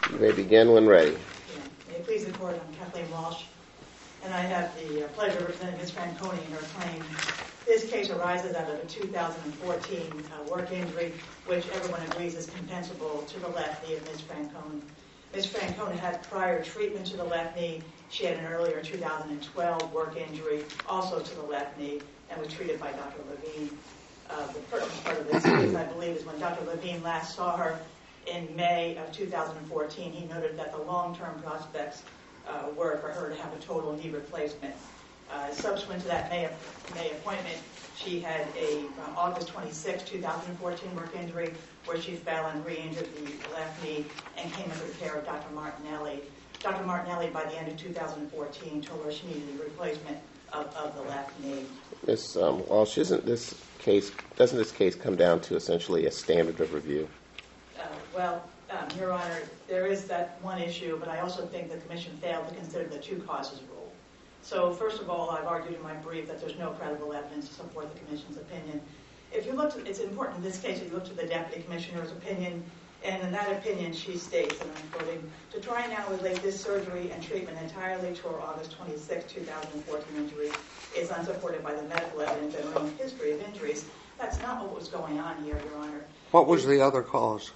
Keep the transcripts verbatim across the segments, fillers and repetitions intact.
You may begin when ready. Yeah. May it please the Court, I'm Kathleen Walsh, and I have the pleasure of representing Miz Franconi in her claim. This case arises out of a two thousand fourteen uh, work injury, which everyone agrees is compensable to the left knee of Miz Franconi. Miz Franconi had prior treatment to the left knee. She had an earlier two thousand twelve work injury, also to the left knee, and was treated by Doctor Levine. Uh, the pertinent part of this case, I believe, is when Doctor Levine last saw her in May of two thousand fourteen, he noted that the long-term prospects uh, were for her to have a total knee replacement. Uh, subsequent to that May, May appointment, she had a uh, August twenty-sixth, two thousand fourteen work injury where she fell and re-injured the left knee and came under the care of Doctor Martinelli. Doctor Martinelli, by the end of two thousand fourteen, told her she needed a replacement of, of the left knee. Miz Um, Walsh, isn't this case, doesn't this case come down to essentially a standard of review? Uh, well, um, Your Honor, there is that one issue, but I also think the Commission failed to consider the two causes rule. So, first of all, I've argued in my brief that there's no credible evidence to support the Commission's opinion. If you look, to, it's important in this case that you look to the Deputy Commissioner's opinion, and in that opinion she states, and I'm quoting, to try and now relate this surgery and treatment entirely to her August twenty-sixth, two thousand fourteen injury is unsupported by the medical evidence and her own history of injuries. That's not what was going on here, Your Honor. What was the other cause?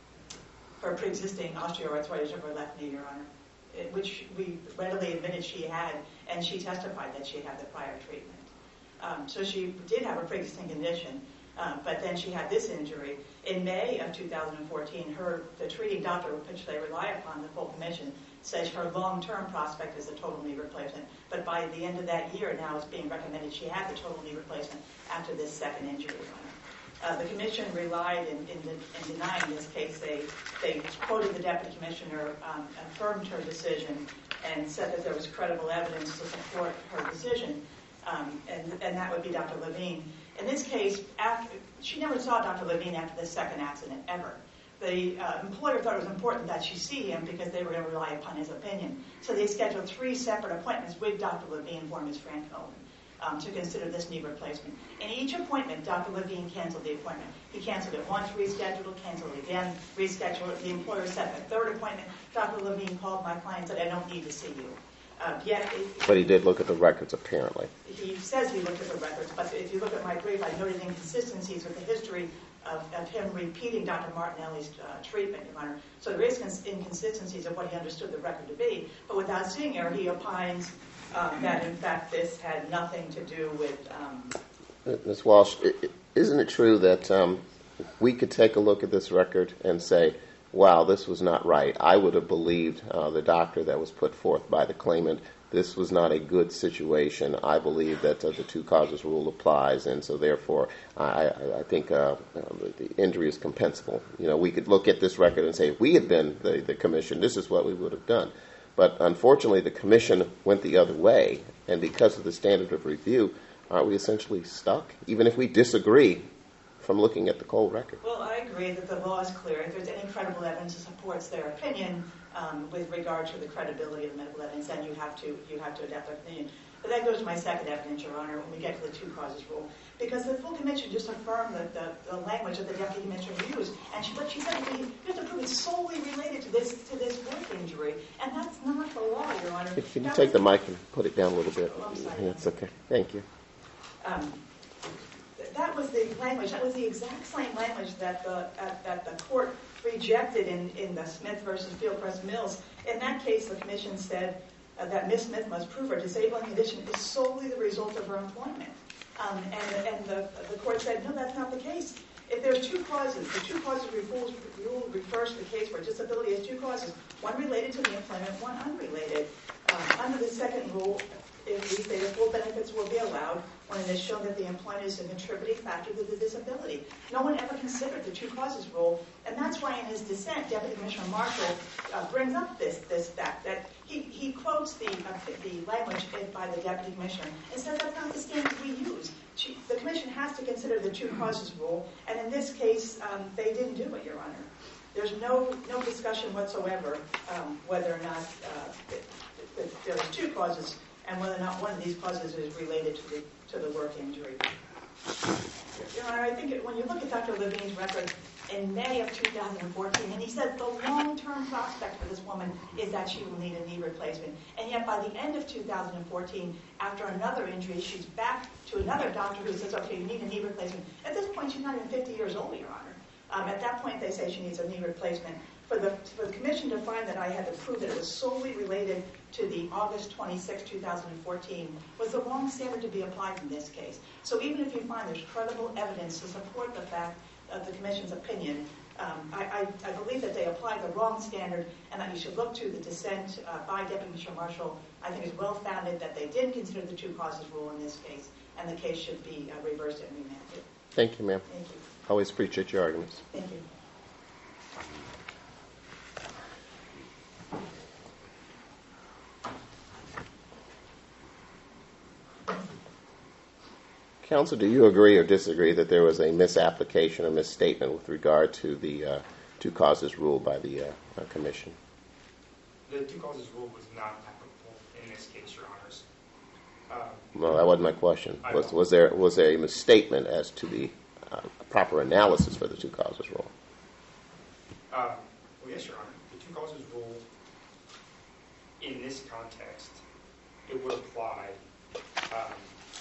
Her pre-existing osteoarthritis of her left knee, Your Honor, which we readily admitted she had, and she testified that she had the prior treatment. Um, so she did have a pre-existing condition, um, but then she had this injury. In May of two thousand fourteen, her the treating doctor, which they rely upon, the full commission, says her long-term prospect is a total knee replacement. But by the end of that year, now it's being recommended she had the total knee replacement after this second injury, Your Honor. Uh, the Commission relied in, in, in denying this case. They, they quoted the Deputy Commissioner, um, affirmed her decision, and said that there was credible evidence to support her decision, um, and, and that would be Doctor Levine. In this case, after, she never saw Doctor Levine after the second accident, ever. The uh, employer thought it was important that she see him because they were going to rely upon his opinion. So they scheduled three separate appointments with Doctor Levine for Miz Franconi. Um, to consider this knee replacement. In each appointment, Doctor Levine canceled the appointment. He canceled it once, rescheduled it, canceled it again, rescheduled it. The employer set a third appointment. Doctor Levine called my client and said, I don't need to see you. Uh, yet it, But he did look at the records, apparently. He says he looked at the records, but if you look at my brief, I noted inconsistencies with the history of, of him repeating Doctor Martinelli's uh, treatment, Your Honor. So there is cons- inconsistencies of what he understood the record to be. But without seeing her, he opines Um, that, in fact, this had nothing to do with... Um, Miz Walsh, isn't it true that um, we could take a look at this record and say, wow, this was not right. I would have believed uh, the doctor that was put forth by the claimant. This was not a good situation. I believe that uh, the two causes rule applies, and so therefore I, I think uh, uh, the injury is compensable. You know, we could look at this record and say, if we had been the, the commission, this is what we would have done. But unfortunately, the commission went the other way, and because of the standard of review, aren't we essentially stuck, even if we disagree from looking at the cold record? Well, I agree that the law is clear. If there's any credible evidence that supports their opinion um, with regard to the credibility of the medical evidence, then you have to you have to adapt their opinion. But that goes to my second evidence, Your Honor, when we get to the two causes rule. Because the full commission just affirmed the, the, the language that the deputy commissioner used. And she, what she said, you have to prove it's solely related to this to this work injury. And that's not the law, Your Honor. Can you that take was, the mic and put it down a little bit? Oh, I'm sorry. That's okay. Thank you. Um, that was the language, that was the exact same language that the uh, that the court rejected in, in the Smith versus Fieldcrest Mills. In that case, the commission said uh, that Miz Smith must prove her disabling condition is solely the result of her employment. Um, and and the, the court said, no, that's not the case. If there's two causes, the two causes rule, rule refers to the case where disability has two causes, one related to the employment, one unrelated. Um, under the second rule, if we say the full benefits will be allowed when it is shown that the employment is a contributing factor to the disability. No one ever considered the two causes rule, and that's why in his dissent, Deputy Commissioner Marshall uh, brings up this this fact that he, he quotes the uh, the language by the Deputy Commissioner and says that's not the standard we use. She, the Commission has to consider the two causes rule, and in this case, um, they didn't do it, Your Honor. There's no no discussion whatsoever um, whether or not uh, that, that there are two causes and whether or not one of these causes is related to the to the work injury. Your Honor, I think it, when you look at Doctor Levine's record, in May of two thousand fourteen, and he said the long-term prospect for this woman is that she will need a knee replacement. And yet by the end of two thousand fourteen, after another injury, she's back to another doctor who says, okay, you need a knee replacement. At this point, she's not even fifty years old, Your Honor. Um, at that point, they say she needs a knee replacement. For the, for the commission to find that I had to prove that it was solely related to the August twenty-sixth, two thousand fourteen was the wrong standard to be applied in this case. So even if you find there's credible evidence to support the fact of the commission's opinion, um, I, I, I believe that they applied the wrong standard and that you should look to the dissent uh, by Deputy Commissioner Marshall. I think it's well-founded that they did consider the two causes rule in this case, and the case should be uh, reversed and remanded. Thank you, ma'am. Thank you. Always appreciate your arguments. Thank you. Counsel, do you agree or disagree that there was a misapplication or misstatement with regard to the uh, two causes rule by the uh, uh, commission? The two causes rule was not applicable in this case, Your Honors. Um, Well, that wasn't my question. Was, was there was there a misstatement as to the uh, proper analysis for the two causes rule? uh, well, yes, Your Honor. The two causes rule, in this context, it would apply. Um,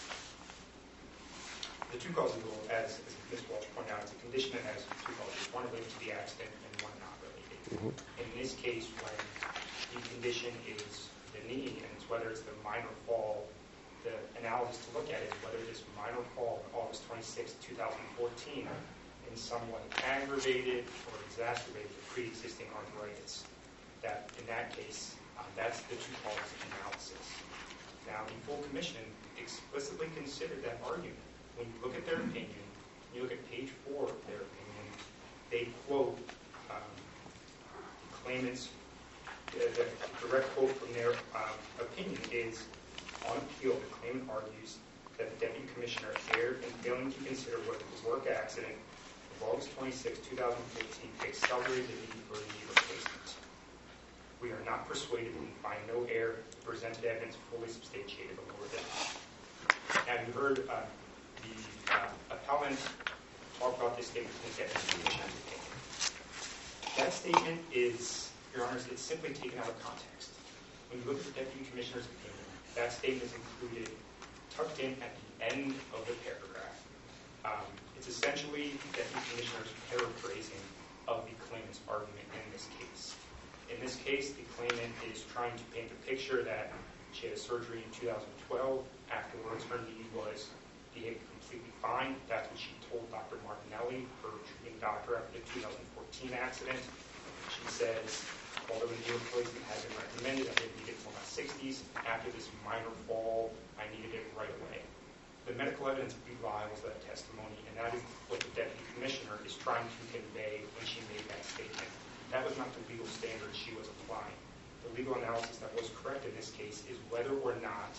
the two causes rule, as, as Miz Walsh pointed out, it's a condition that has two causes, one related to the accident and one not related. Mm-hmm. In this case, when the condition is the knee, and it's whether it's the minor fall, the analysis to look at is whether this minor fall on August twenty-sixth, two thousand fourteen, in some way aggravated or exacerbated the pre-existing arthritis. That, in that case, um, that's the two causes analysis. Now, the full commission explicitly considered that argument. When you look at their opinion, you look at page four of their opinion, they quote um, the claimant's, the, the direct quote from their um, opinion is, on appeal, the claimant argues that the deputy commissioner erred in failing to consider whether the work accident of August twenty-sixth, two thousand fifteen accelerated the need for a knee replacement. We are not persuaded and find no error. The presented evidence fully substantiated the lower down. Now, you heard uh, the uh, appellant talk about this statement in the deputy commissioner's opinion. That statement is, Your Honors, it's simply taken out of context. When you look at the deputy commissioner's opinion, that statement is included, tucked in at the end of the paragraph. Um, it's essentially the deputy commissioner's paraphrasing of the claimant's argument in this case. In this case, the claimant is trying to paint the picture that she had a surgery in two thousand twelve. Afterwards, her knee was behaved completely fine. That's what she told Doctor Martinelli, her treating doctor, after the two thousand fourteen accident. She says, although a knee replacement had been recommended, I didn't need it until my sixties. After this minor fall, I needed it right away. The medical evidence belies that testimony, and that is what the deputy commissioner is trying to convey when she made that statement. That was not the legal standard she was applying. The legal analysis that was correct in this case is whether or not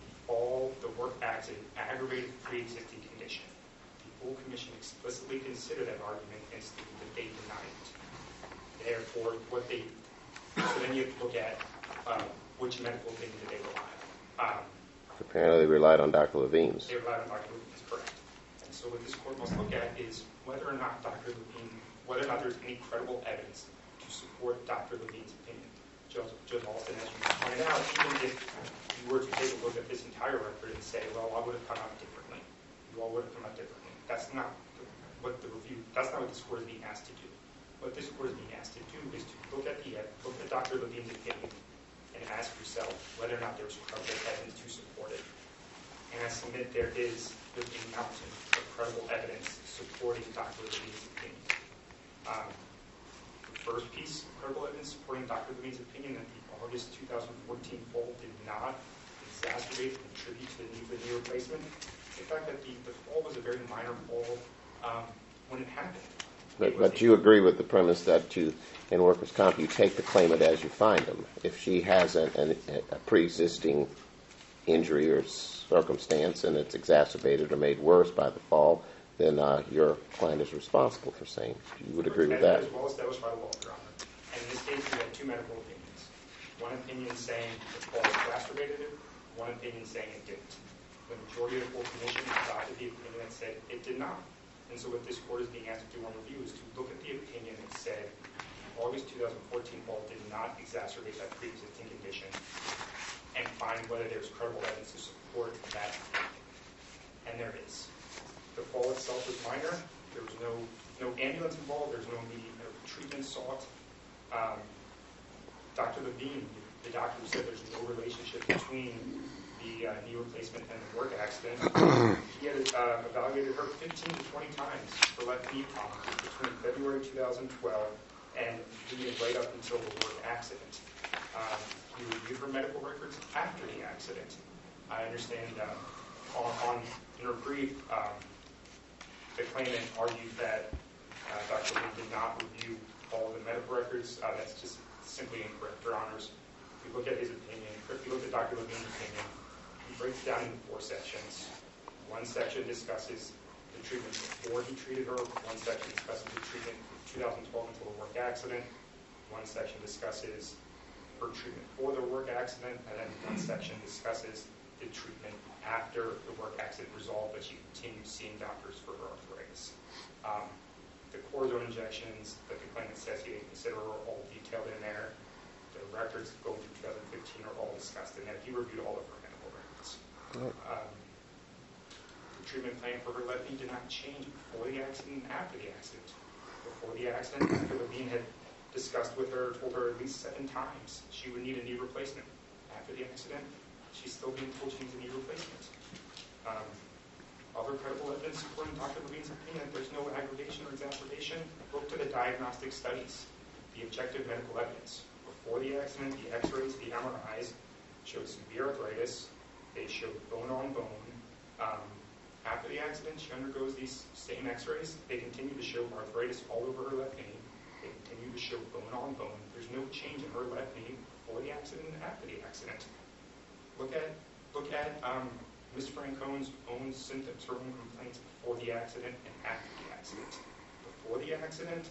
all the work accident aggravated the pre-existing condition. The full commission explicitly considered that argument and stated that they denied it. Therefore, what they so then you have to look at um, which medical opinion did they rely on. Um, Apparently, they relied on Doctor Levine's. They relied on Doctor Levine's, correct. And so what this court must look at is whether or not Doctor Levine, whether or not there's any credible evidence to support Doctor Levine's opinion. Judge, Judge Alston, as you pointed out, even if you were to take a look at this entire record and say, well, I would have come out differently. You all would have come out differently. That's not the, what the review, that's not what this court is being asked to do. What this court is being asked to do is to look at the look at Doctor Levine's opinion and ask yourself whether or not there's credible evidence to support it. And I submit there is a mountain of credible evidence supporting Doctor Levine's opinion. Um, the first piece of credible evidence supporting Doctor Levine's opinion that the August two thousand fourteen fall did not exacerbate and contribute to the need for knee replacement. The fact that the, the fall was a very minor fall um, when it happened. But, but you agree with the premise that you, in workers' comp, you take the claimant as you find them. If she has an, an, a pre-existing injury or circumstance and it's exacerbated or made worse by the fall, then uh, your client is responsible for same. You would agree with that? That is well established by the law, Your Honor. And in this case, we had two medical opinions. One opinion saying the fall exacerbated it, one opinion saying it didn't. The majority of the full commission adopted the opinion that said it did not. And so what this court is being asked to do on review is to look at the opinion that said August two thousand fourteen fall did not exacerbate that pre-existing condition and find whether there's credible evidence to support that. And there is. The fall itself was minor. There was no no ambulance involved. There's no need no treatment sought. Um, Doctor Levine, the doctor who said there's no relationship between the uh, knee replacement and the work accident, he had uh, evaluated her fifteen to twenty times for left knee problems between February two thousand twelve and leading right up until the work accident. Um, he reviewed her medical records after the accident. I understand um, on, on in her brief, um, the claimant argued that uh, Doctor Levine did not review all the medical records. Uh, that's just simply incorrect, Your Honors. If you look at his opinion, if you look at Doctor Levine's opinion, he breaks it down into four sections. One section discusses the treatment before he treated her. One section discusses the treatment from two thousand twelve until the work accident. One section discusses her treatment for the work accident, and then one section discusses the treatment after the work accident resolved, but she continued seeing doctors for her arthritis. Um, the cortisone injections that the claimant says he didn't consider are all detailed in there. The records going through two thousand fifteen are all discussed in there. He reviewed all of her medical records. Um, the treatment plan for her left knee did not change before the accident and after the accident. Before the accident, Doctor Levine had discussed with her, told her at least seven times she would need a knee replacement. After the accident, she's still being told she needs a knee replacement. Um, other credible evidence supporting Doctor Levine's opinion that there's no aggravation or exacerbation, look to the diagnostic studies, the objective medical evidence. Before the accident, the x-rays, the M R Is showed severe arthritis. They showed bone on bone. Um, after the accident, she undergoes these same x-rays. They continue to show arthritis all over her left knee. They continue to show bone on bone. There's no change in her left knee before the accident and after the accident. Look at look at um, Miz Francone's own symptoms, her own complaints before the accident and after the accident. Before the accident,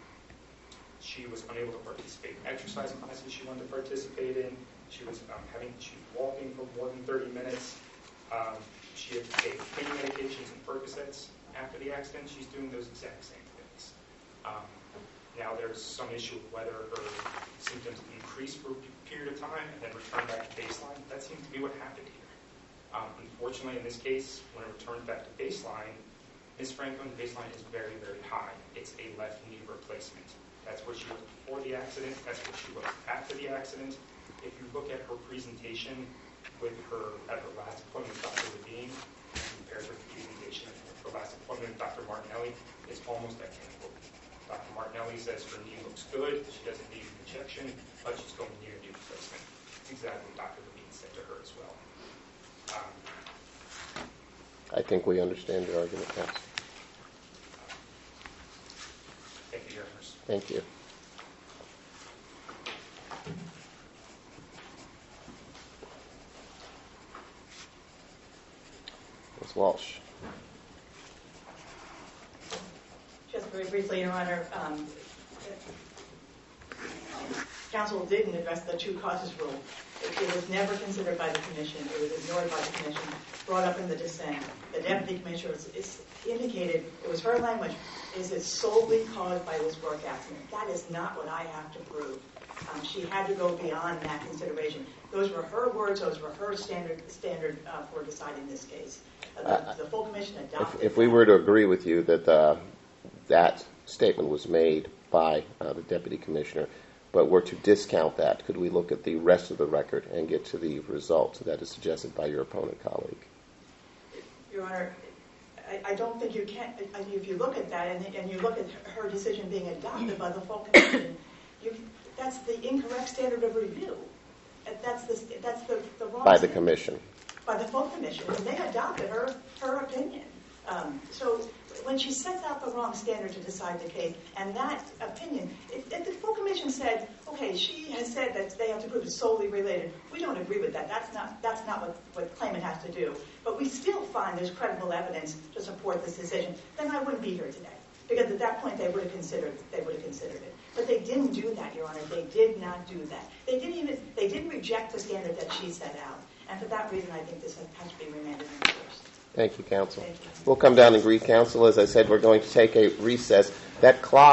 she was unable to participate in exercise classes she wanted to participate in. She was um, having she was walking for more than thirty minutes. Um, she had to take pain medications and Percocets. After the accident, she's doing those exact same things. Um, now there's some issue of whether her symptoms increased for a period of time and then return back to baseline. That seems to be what happened here. Um, unfortunately, in this case, when it returned back to baseline, Miz Francone's baseline is very, very high. It's a left knee replacement. That's what she was before the accident. That's what she was after the accident. If you look at her presentation with her at her last appointment with Doctor Levine, compared to her presentation at her last appointment with Doctor Martinelli, it's almost identical. Doctor Martinelli says her knee looks good. She doesn't need an injection, but she's going to need a knee replacement. It's exactly what Doctor Levine said to her as well. Um, I think we understand your argument, yes. thank you, Your Honors. Thank you. Miz Walsh. Just very briefly, Your Honor, um, counsel didn't address the two causes rule. It, it was never considered by the commission. It was ignored by the commission, brought up in the dissent. The deputy commissioner is, is indicated, it was her language, is it solely caused by this work accident? That is not what I have to prove. Um, she had to go beyond that consideration. Those were her words. Those were her standard standard uh, for deciding this case. Uh, the, uh, the full commission adopted. If, if we were to agree with you that uh, that statement was made by uh, the deputy commissioner, but were to discount that, could we look at the rest of the record and get to the result that is suggested by your opponent colleague? Your Honor, I, I don't think you can. If you look at that and, and you look at her decision being adopted by the full commission, you, that's the incorrect standard of review. That's the that's the, the wrong. By the standard. commission. By the full commission, and they adopted her her opinion. Um, so when she sets out the wrong standard to decide the case, and that opinion, if, if the full commission said, okay, she has said that they have to prove it's solely related, we don't agree with that. That's not that's not what what claimant has to do. But we still find there's credible evidence to support this decision. Then I wouldn't be here today, because at that point they would have considered they would have considered it. But they didn't do that, Your Honor. They did not do that. They didn't even they didn't reject the standard that she set out. And for that reason, I think this has to be remanded and enforced. Thank you, counsel. Thank you. We'll come down and greet counsel. As I said, we're going to take a recess. That clock